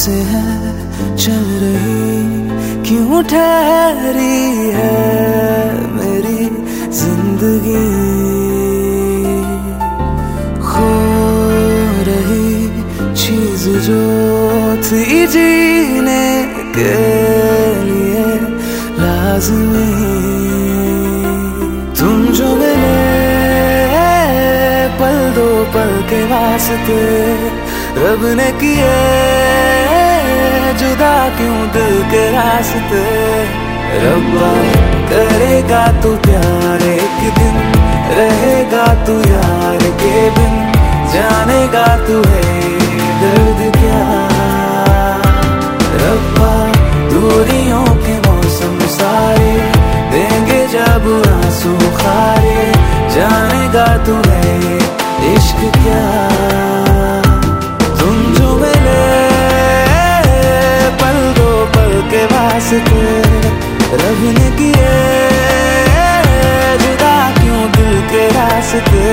से है चल रही, क्यों ठहरी है मेरी जिंदगी। खो रही चीज जो थी जीने के लिए लाज़मी, तुम जो मिले पल दो पल के वास्ते, रब ने किए जुदा क्यों दिल के रास्ते। रब्बा करेगा तू प्यार एक दिन, रहेगा तू यार के बिन, जानेगा तू है दर्द क्या। रब्बा दूरियों के मौसम सारे देंगे जब आंसू खारे, जानेगा तू है इश्क क्या। तुम जो मिले पल दो पल के वास्ते, रब ने किए जुदा क्यों दिल के रास्ते।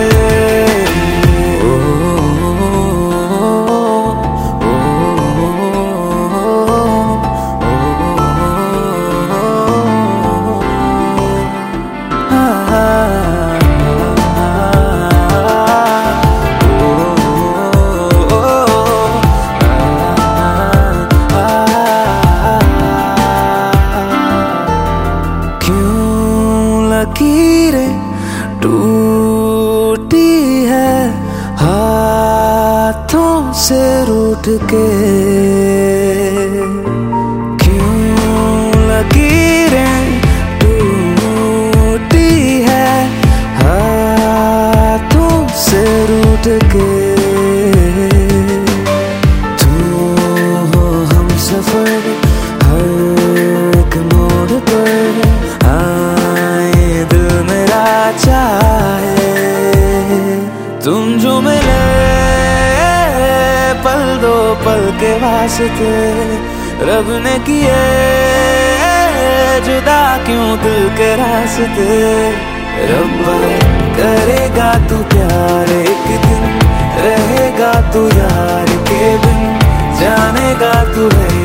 लकीरें टूटी है हाथों से रूठ के, क्यों लकीरें टूटी है हाथों से रूठ के। तू हो हम सफर हर एक मोड़ पर, चाहे तुम जो मिले पल दो पल के वास्ते, रब ने किए जुदा क्यों दिल के रास्ते। रब्बा करेगा तू प्यार एक दिन, रहेगा तू यार के बिन, जानेगा तू है